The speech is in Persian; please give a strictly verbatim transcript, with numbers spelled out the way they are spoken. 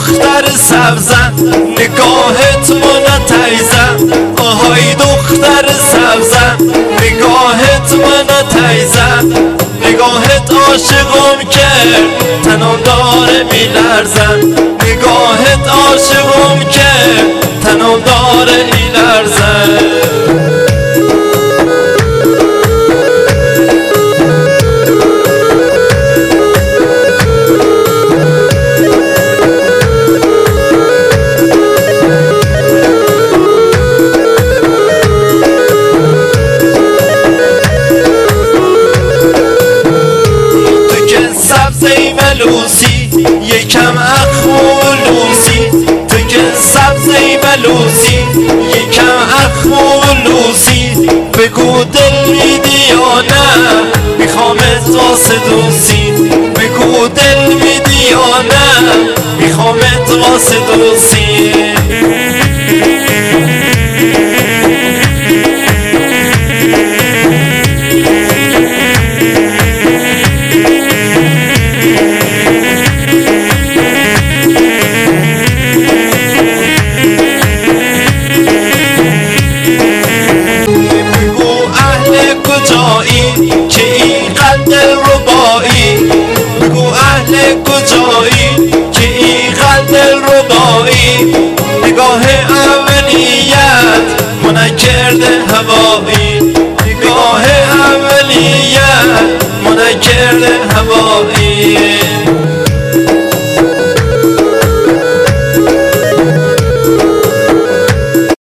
دختر سبزن نگاهت من تیزن، آهای دختر سبزن نگاهت من تیزن، نگاهت عاشقم کرد تنم داره میلرزن، نگاهت عاشقم کرد تنم داره میلرزن. سبزه ملوسی یکم اخمولوسی، تو که سبزه ملوسی یکم اخمولوسی، بگو دل میدی یا نه میخوامت واسه دوستی، بگو دل میدی یا نه میخوامت واسه دوستی. کجایی که اینقدر دلربایی، بگو اهل کجایی که اینقدر دلربایی، نگاه اولیت منکر هوایی، نگاه اولیت منکر هوایی.